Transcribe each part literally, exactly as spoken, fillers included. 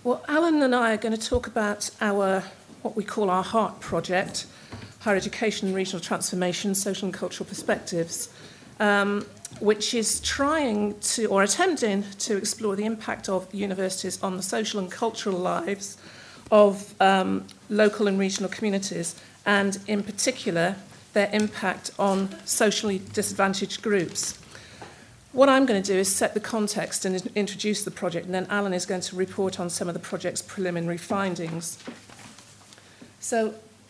Well, Alan and I are going to talk about our, what we call our HEART project, Higher Education and Regional Transformation, Social and Cultural Perspectives, um, which is trying to, or attempting to explore the impact of universities on the social and cultural lives of um, local and regional communities, and in particular, their impact on socially disadvantaged groups. What I'm going to do is set the context and introduce the project, and then Alan is going to report on some of the project's preliminary findings. So,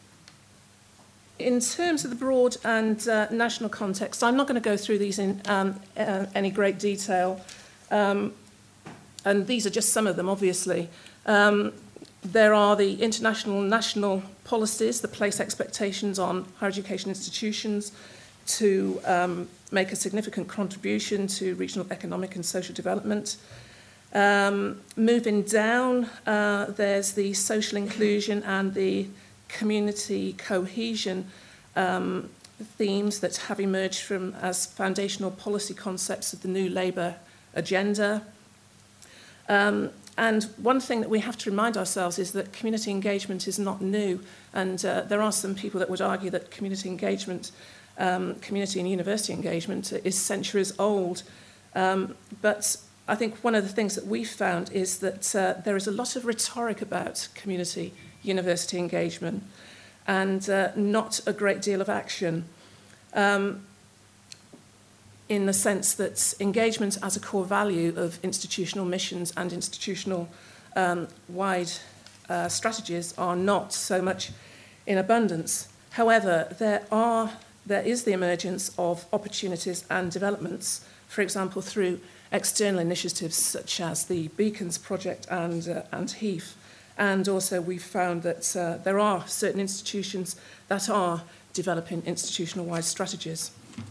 in terms of the broad and uh, national context, I'm not going to go through these in um, uh, any great detail, um, and these are just some of them, obviously. Um, there are the international and national policies that place expectations on higher education institutions to um, make a significant contribution to regional economic and social development. Um, moving down, uh, there's the social inclusion and the community cohesion um, themes that have emerged from as foundational policy concepts of the new Labour agenda. Um, and one thing that we have to remind ourselves is that community engagement is not new, and uh, there are some people that would argue that community engagement Um, community and university engagement is centuries old. Um, but I think one of the things that we've found is that uh, there is a lot of rhetoric about community university engagement and uh, not a great deal of action, um, in the sense that engagement as a core value of institutional missions and institutional um, wide uh, strategies are not so much in abundance. However, there are There is the emergence of opportunities and developments, for example, through external initiatives such as the Beacons Project and, uh, and HEAF. And also we've found that uh, there are certain institutions that are developing institutional-wide strategies.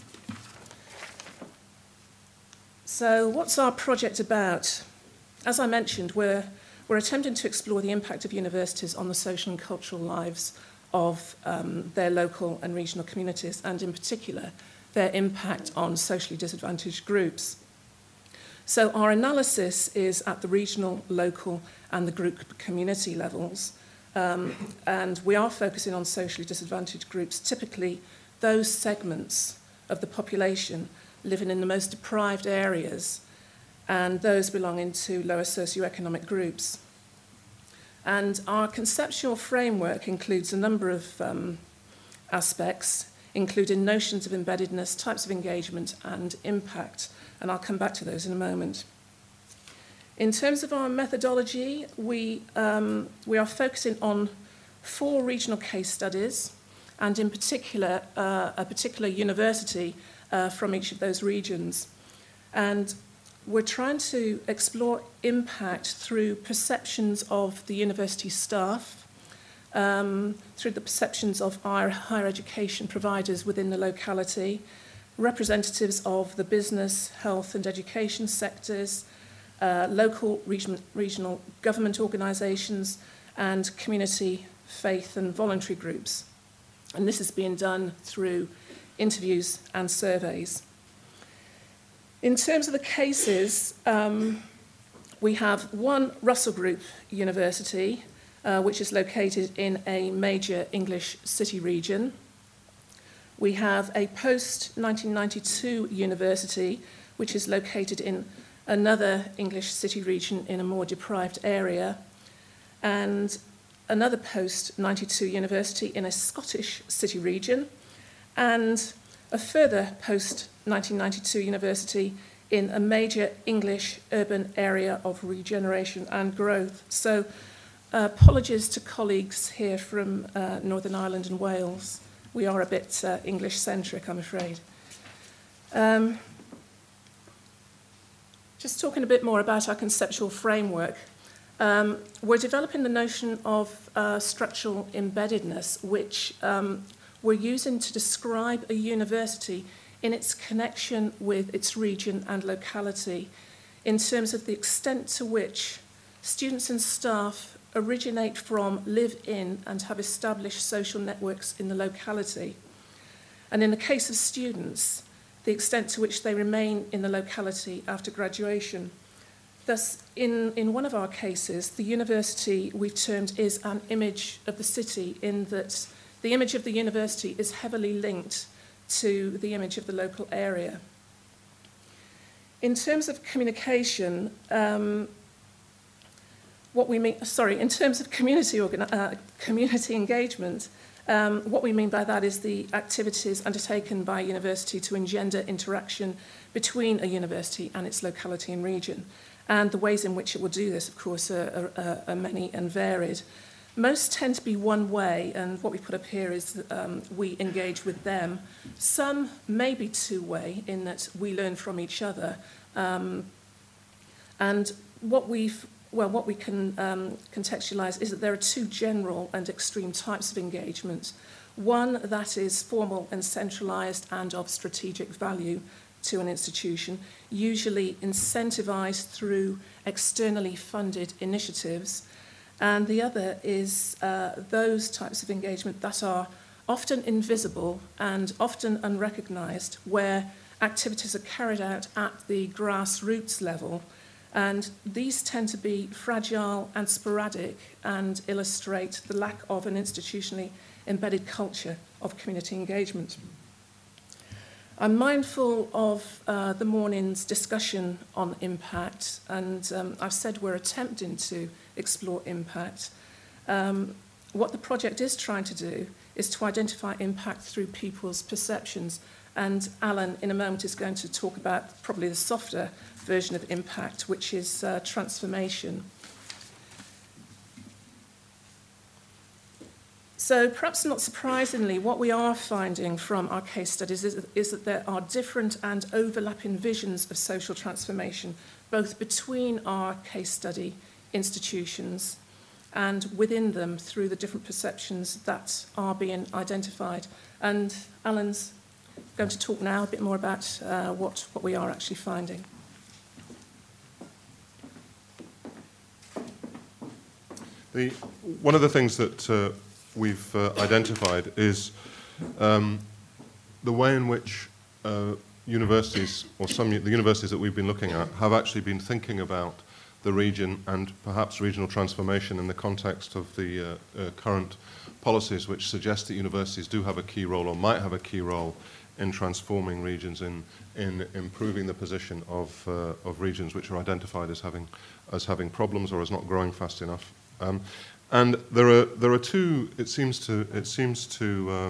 So what's our project about? As I mentioned, we're, we're attempting to explore the impact of universities on the social and cultural lives of um, their local and regional communities, and in particular, their impact on socially disadvantaged groups. So our analysis is at the regional, local, and the group community levels, um, and we are focusing on socially disadvantaged groups, typically those segments of the population living in the most deprived areas, and those belonging to lower socioeconomic groups. And our conceptual framework includes a number of um, aspects, including notions of embeddedness, types of engagement, and impact. And I'll come back to those in a moment. In terms of our methodology, we, um, we are focusing on four regional case studies, and in particular, uh, a particular university uh, from each of those regions. And we're trying to explore impact through perceptions of the university staff, um, through the perceptions of our higher education providers within the locality, representatives of the business, health and education sectors, uh, local region, regional government organisations, and community, faith and voluntary groups. And this is being done through interviews and surveys. In terms of the cases, um, we have one Russell Group university, uh, which is located in a major English city region. We have a post-nineteen ninety-two university, which is located in another English city region in a more deprived area, and another post-ninety-two university in a Scottish city region, and a further post-nineteen ninety-two university in a major English urban area of regeneration and growth. So uh, apologies to colleagues here from uh, Northern Ireland and Wales. We are a bit uh, English-centric, I'm afraid. Um, just talking a bit more about our conceptual framework. Um, we're developing the notion of uh, structural embeddedness, which um, we're using to describe a university in its connection with its region and locality, in terms of the extent to which students and staff originate from, live in, and have established social networks in the locality. And in the case of students, the extent to which they remain in the locality after graduation. Thus, in, in one of our cases, the university we've termed is an image of the city, in that the image of the university is heavily linked to the image of the local area. In terms of communication, um, what we mean, sorry, in terms of community, organi- uh, community engagement, um, what we mean by that is the activities undertaken by a university to engender interaction between a university and its locality and region. And the ways in which it will do this, of course, are, are, are many and varied. Most tend to be one way, and what we put up here is that um, we engage with them. Some may be two-way, in that we learn from each other. Um, and what we've Well, what we can um, contextualise is that there are two general and extreme types of engagement. One that is formal and centralised and of strategic value to an institution, usually incentivised through externally funded initiatives. And the other is uh, those types of engagement that are often invisible and often unrecognised, where activities are carried out at the grassroots level. And these tend to be fragile and sporadic and illustrate the lack of an institutionally embedded culture of community engagement. I'm mindful of uh, the morning's discussion on impact, and um, I've said we're attempting to explore impact. Um, what the project is trying to do is to identify impact through people's perceptions, and Alan in a moment is going to talk about probably the softer version of impact, which is uh, transformation. So perhaps not surprisingly, what we are finding from our case studies is, is that there are different and overlapping visions of social transformation, both between our case study institutions and within them through the different perceptions that are being identified. And Alan's going to talk now a bit more about uh, what, what we are actually finding. The, one of the things that uh, we've uh, identified is um, the way in which uh, universities, or some the universities that we've been looking at, have actually been thinking about the region and perhaps regional transformation in the context of the uh, uh, current policies, which suggest that universities do have a key role or might have a key role in transforming regions, in in improving the position of uh, of regions which are identified as having as having problems or as not growing fast enough. Um, and there are there are two. It seems to it seems to uh,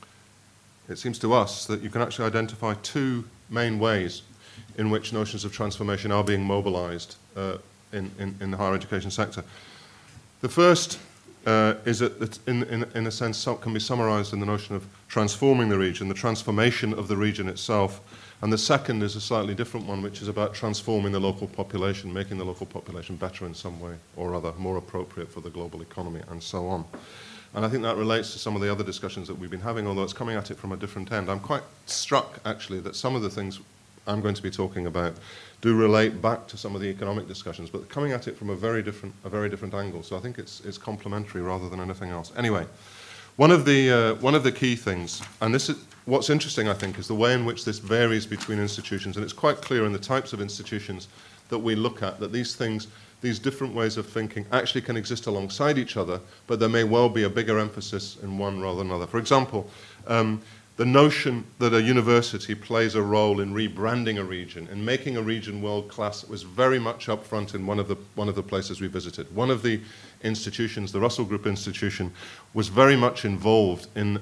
it seems to us that you can actually identify two main ways in which notions of transformation are being mobilised uh, in, in in the higher education sector. The first uh, is that, in, in in a sense, can be summarised in the notion of transforming the region, the transformation of the region itself. And the second is a slightly different one, which is about transforming the local population, making the local population better in some way or other, more appropriate for the global economy, and so on. And I think that relates to some of the other discussions that we've been having, although it's coming at it from a different end. I'm quite struck, actually, that some of the things I'm going to be talking about do relate back to some of the economic discussions, but coming at it from a very different, a very different angle. So I think it's, it's complementary rather than anything else. Anyway, one of the, uh, one of the key things, and this is, what's interesting, I think, is the way in which this varies between institutions, and it's quite clear in the types of institutions that we look at that these things, these different ways of thinking actually can exist alongside each other, but there may well be a bigger emphasis in one rather than another. For example, um, the notion that a university plays a role in rebranding a region, in making a region world-class, was very much up front in one of the, one of the places we visited. One of the institutions, the Russell Group Institution, was very much involved in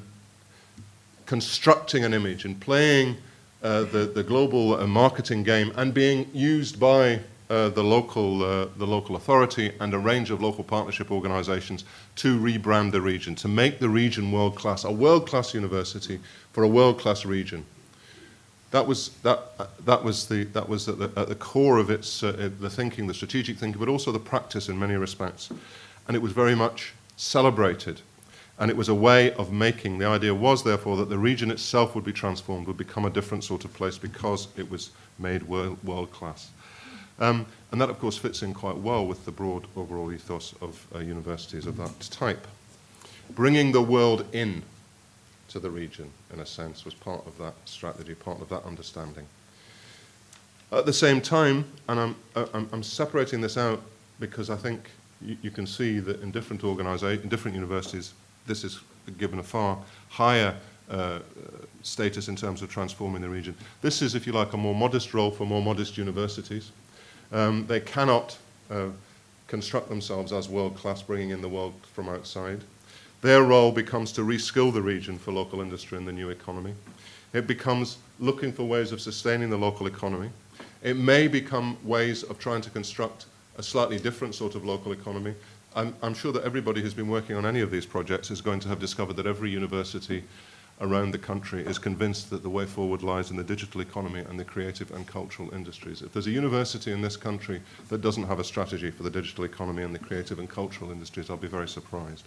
constructing an image and playing uh, the, the global uh, marketing game and being used by uh, the, local, uh, the local authority and a range of local partnership organizations to rebrand the region, to make the region world-class, a world-class university for a world-class region. That was, that, uh, that was, the, that was at, the, at the core of its, uh, the thinking, the strategic thinking, but also the practice in many respects. And it was very much celebrated. And it was a way of making, the idea was therefore that the region itself would be transformed, would become a different sort of place because it was made world, world class. Um, and that of course fits in quite well with the broad overall ethos of uh, universities of that type. Bringing the world in to the region, in a sense, was part of that strategy, part of that understanding. At the same time, and I'm, I'm, I'm separating this out because I think you, you can see that in different organisations, in different universities, this is given a far higher uh, status in terms of transforming the region. This is, if you like, a more modest role for more modest universities. Um, they cannot uh, construct themselves as world-class, bringing in the world from outside. Their role becomes to reskill the region for local industry and the new economy. It becomes looking for ways of sustaining the local economy. It may become ways of trying to construct a slightly different sort of local economy. I'm, I'm sure that everybody who's been working on any of these projects is going to have discovered that every university around the country is convinced that the way forward lies in the digital economy and the creative and cultural industries. If there's a university in this country that doesn't have a strategy for the digital economy and the creative and cultural industries, I'll be very surprised.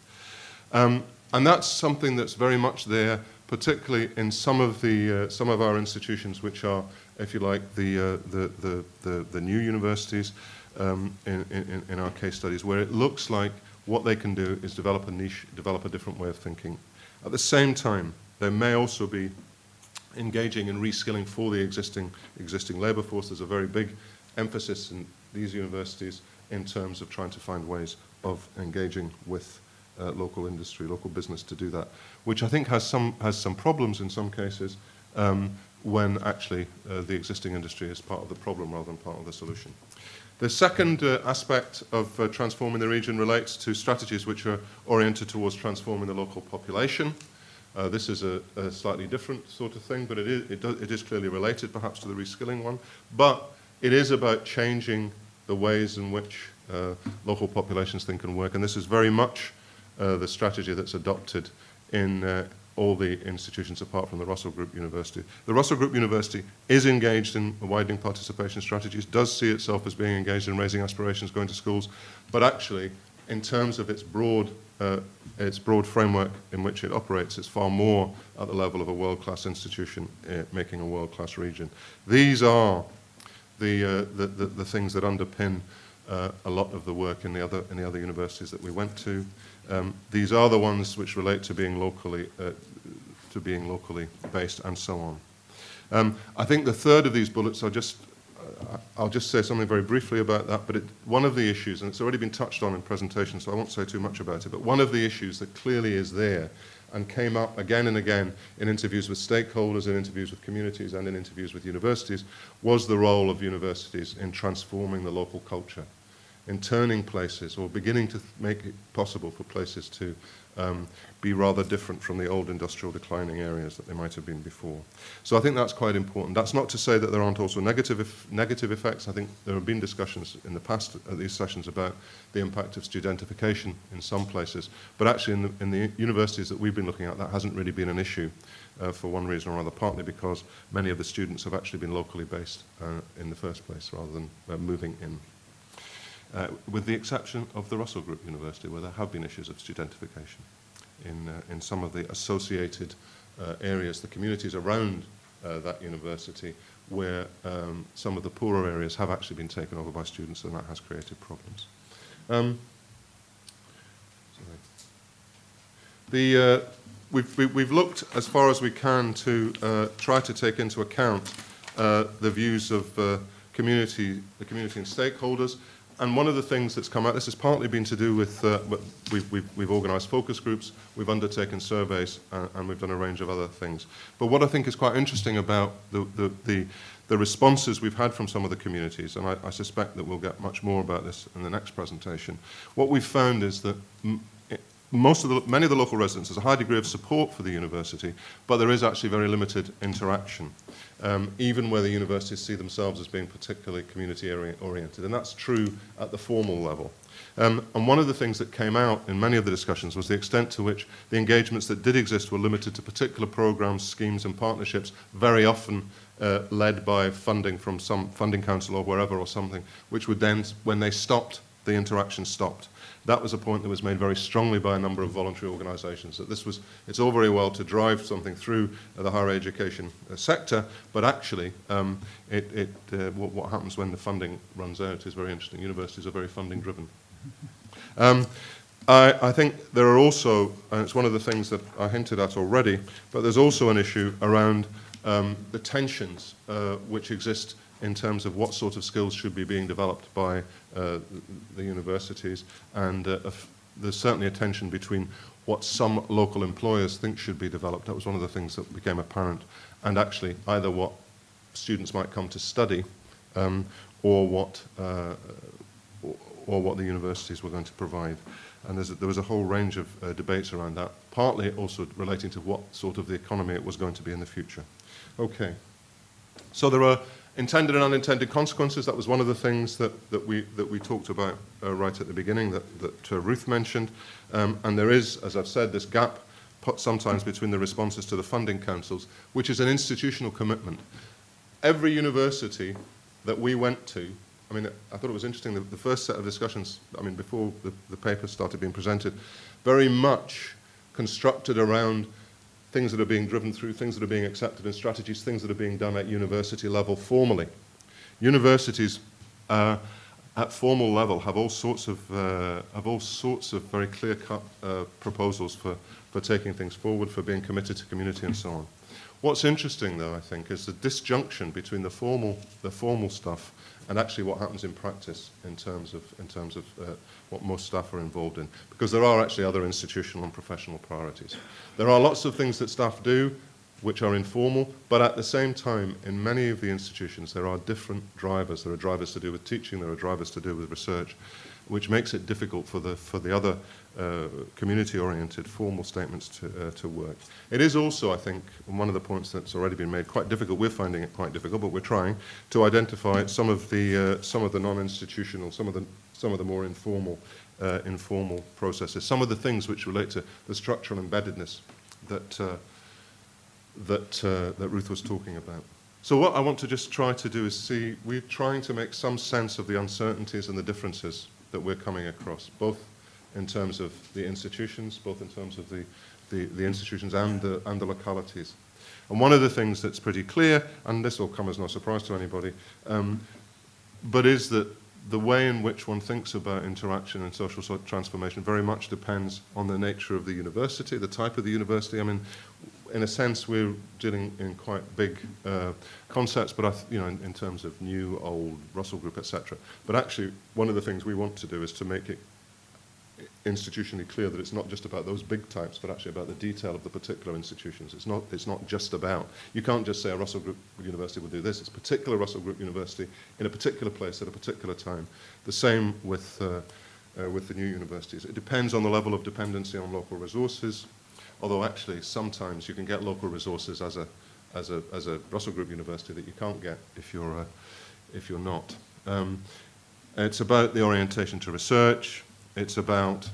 Um, and that's something that's very much there, particularly in some of the uh, some of our institutions, which are, if you like, the uh, the, the the the new universities um, in, in in our case studies, where it looks like what they can do is develop a niche, develop a different way of thinking. At the same time, they may also be engaging in reskilling for the existing existing labour force. There's a very big emphasis in these universities in terms of trying to find ways of engaging with Uh, local industry, local business to do that, which I think has some has some problems in some cases um, when actually uh, the existing industry is part of the problem rather than part of the solution. The second uh, aspect of uh, transforming the region relates to strategies which are oriented towards transforming the local population. Uh, this is a, a slightly different sort of thing, but it is, it, does, it is clearly related perhaps to the reskilling one, but it is about changing the ways in which uh, local populations think and work, and this is very much Uh, the strategy that's adopted in uh, all the institutions apart from the Russell Group University. The Russell Group University is engaged in widening participation strategies, does see itself as being engaged in raising aspirations, going to schools, but actually, in terms of its broad, uh, its broad framework in which it operates, it's far more at the level of a world-class institution, uh, making a world-class region. These are the, uh, the, the, the things that underpin uh, a lot of the work in the other, in the other universities that we went to. Um, these are the ones which relate to being locally, uh, to being locally based, and so on. Um, I think the third of these bullets, I'll just, uh, I'll just say something very briefly about that. But it, one of the issues, and it's already been touched on in presentation, so I won't say too much about it. But one of the issues that clearly is there, and came up again and again in interviews with stakeholders, in interviews with communities, and in interviews with universities, was the role of universities in transforming the local culture, in turning places or beginning to make it possible for places to um, be rather different from the old industrial declining areas that they might have been before. So I think that's quite important. That's not to say that there aren't also negative, negative effects. I think there have been discussions in the past at these sessions about the impact of studentification in some places, but actually in the, in the universities that we've been looking at, that hasn't really been an issue uh, for one reason or another, partly because many of the students have actually been locally based uh, in the first place rather than uh, moving in. Uh, with the exception of the Russell Group University, where there have been issues of studentification in, uh, in some of the associated uh, areas, the communities around uh, that university, where um, some of the poorer areas have actually been taken over by students, and that has created problems. Um, sorry. The, uh, we've, we, we've looked as far as we can to uh, try to take into account uh, the views of uh, community, the community and stakeholders. And one of the things that's come out, this has partly been to do with, uh, we've, we've, we've organised focus groups, we've undertaken surveys, uh, and we've done a range of other things. But what I think is quite interesting about the, the, the, the responses we've had from some of the communities, and I, I suspect that we'll get much more about this in the next presentation, what we've found is that m most of the, many of the local residents, there's a high degree of support for the university, but there is actually very limited interaction, um, even where the universities see themselves as being particularly community oriented, and that's true at the formal level. Um, and one of the things that came out in many of the discussions was the extent to which the engagements that did exist were limited to particular programs, schemes and partnerships, very often uh, led by funding from some funding council or wherever or something, which would then, when they stopped, the interaction stopped. That was a point that was made very strongly by a number of voluntary organisations, that this was, it's all very well to drive something through uh, the higher education uh, sector, but actually um, it, it, uh, what, what happens when the funding runs out is very interesting. Universities are very funding driven. Um, I, I think there are also, and it's one of the things that I hinted at already, but there's also an issue around um, the tensions uh, which exist in terms of what sort of skills should be being developed by uh, the universities, and uh, there's certainly a tension between what some local employers think should be developed. That was one of the things that became apparent, and actually either what students might come to study um, or what uh, or, or what the universities were going to provide. And there's a, there was a whole range of uh, debates around that, partly also relating to what sort of the economy it was going to be in the future. Okay. So there are intended and unintended consequences. That was one of the things that, that, we, that we talked about uh, right at the beginning, that, that uh, Ruth mentioned. Um, and there is, as I've said, this gap put sometimes between the responses to the funding councils, which is an institutional commitment. Every university that we went to, I mean, I thought it was interesting, the, the first set of discussions, I mean, before the, the paper started being presented, very much constructed around things that are being driven through, things that are being accepted in strategies, things that are being done at university level formally. Universities uh, at formal level have all sorts of, uh, have all sorts of very clear-cut uh, proposals for, for taking things forward, for being committed to community and so on. What's interesting, though, I think, is the disjunction between the formal, the formal stuff and actually what happens in practice in terms of, in terms of uh, what most staff are involved in. Because there are actually other institutional and professional priorities. There are lots of things that staff do which are informal, but at the same time, in many of the institutions, there are different drivers. There are drivers to do with teaching, there are drivers to do with research, which makes it difficult for the, for the other uh, community-oriented formal statements to, uh, to work. It is also, I think, one of the points that's already been made, quite difficult. We're finding it quite difficult, but we're trying to identify some of the, uh, some of the non-institutional, some of the, some of the more informal, uh, informal processes, some of the things which relate to the structural embeddedness that, uh, that, uh, that Ruth was talking about. So what I want to just try to do is see, we're trying to make some sense of the uncertainties and the differences that we're coming across, both in terms of the institutions, both in terms of the, the, the institutions and the, and the localities. And one of the things that's pretty clear, and this will come as no surprise to anybody, um, but is that the way in which one thinks about interaction and social transformation very much depends on the nature of the university, the type of the university. I mean, in a sense, we're dealing in quite big uh, concepts, but I th you know, in, in terms of new, old, Russell Group, et cetera. But actually, one of the things we want to do is to make it institutionally clear that it's not just about those big types, but actually about the detail of the particular institutions. It's not, it's not just about, you can't just say a Russell Group University will do this. It's a particular Russell Group University in a particular place at a particular time. The same with, uh, uh, with the new universities. It depends on the level of dependency on local resources, although actually sometimes you can get local resources as a, as a, as a Russell Group University that you can't get if you're, uh, if you're not. Um, it's about the orientation to research. It's about,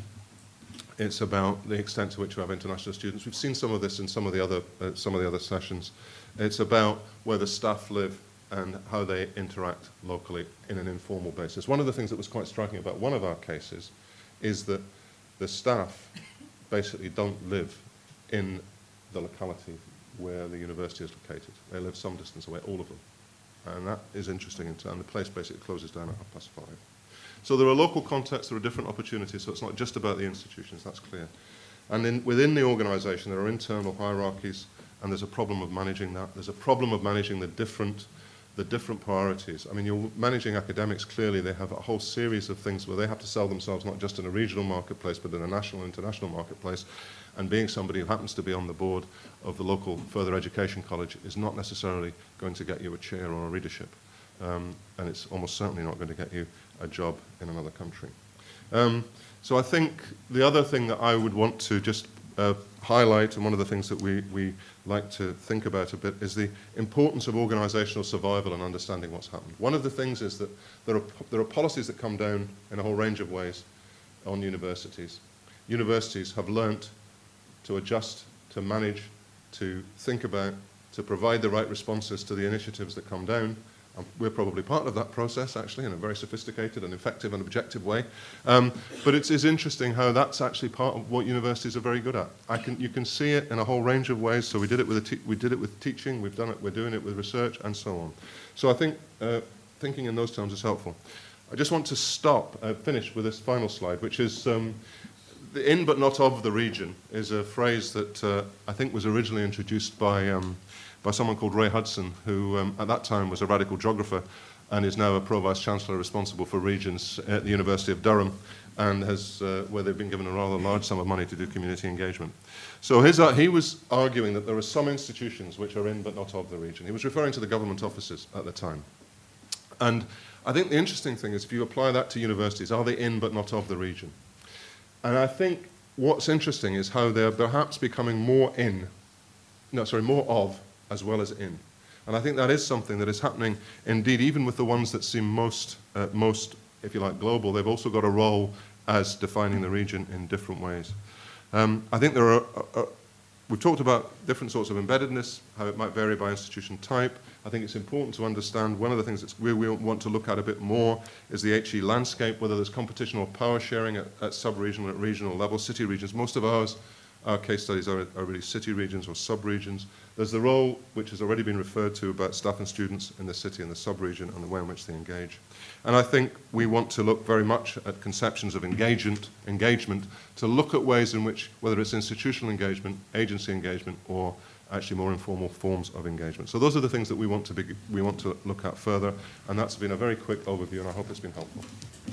it's about the extent to which we have international students. We've seen some of this in some of the other, uh, some of the other sessions. It's about where the staff live and how they interact locally in an informal basis. One of the things that was quite striking about one of our cases is that the staff basically don't live in the locality where the university is located. They live some distance away, all of them. And that is interesting, and the place basically closes down at half past five. So there are local contexts, there are different opportunities, so it's not just about the institutions, that's clear. And in, within the organisation, there are internal hierarchies, and there's a problem of managing that. There's a problem of managing the different, the different priorities. I mean, you're managing academics, clearly they have a whole series of things where they have to sell themselves not just in a regional marketplace, but in a national and international marketplace. And being somebody who happens to be on the board of the local further education college is not necessarily going to get you a chair or a readership. Um, and it's almost certainly not going to get you a job in another country. Um, so I think the other thing that I would want to just uh, highlight, and one of the things that we, we like to think about a bit, is the importance of organisational survival and understanding what's happened. One of the things is that there are, there are policies that come down in a whole range of ways on universities. Universities have learnt to adjust, to manage, to think about, to provide the right responses to the initiatives that come down. Um, we're probably part of that process, actually, in a very sophisticated and effective and objective way. Um, but it is interesting how that's actually part of what universities are very good at. I can, you can see it in a whole range of ways. So we did it with, a te we did it with teaching, we've done it, we're doing it with research, and so on. So I think uh, thinking in those terms is helpful. I just want to stop, uh, finish with this final slide, which is um, the in but not of the region is a phrase that uh, I think was originally introduced by um, by someone called Ray Hudson, who um, at that time was a radical geographer and is now a Pro-Vice Chancellor responsible for regions at the University of Durham, and has, uh, where they've been given a rather large sum of money to do community engagement. So his, uh, he was arguing that there are some institutions which are in but not of the region. He was referring to the government offices at the time. And I think the interesting thing is if you apply that to universities, are they in but not of the region? And I think what's interesting is how they're perhaps becoming more in, no, sorry, more of as well as in. And I think that is something that is happening, indeed, even with the ones that seem most, uh, most, if you like, global. They've also got a role as defining the region in different ways. Um, I think there are, uh, uh, we've talked about different sorts of embeddedness, how it might vary by institution type. I think it's important to understand one of the things that we, we want to look at a bit more is the H E landscape, whether there's competition or power sharing at, at sub-regional, at regional level, city regions. Most of ours, our case studies are, are really city regions or sub-regions. There's the role, which has already been referred to, about staff and students in the city and the sub-region and the way in which they engage. And I think we want to look very much at conceptions of engagement, engagement to look at ways in which, whether it's institutional engagement, agency engagement, or actually more informal forms of engagement. So those are the things that we want to, be, we want to look at further, and that's been a very quick overview, and I hope it's been helpful.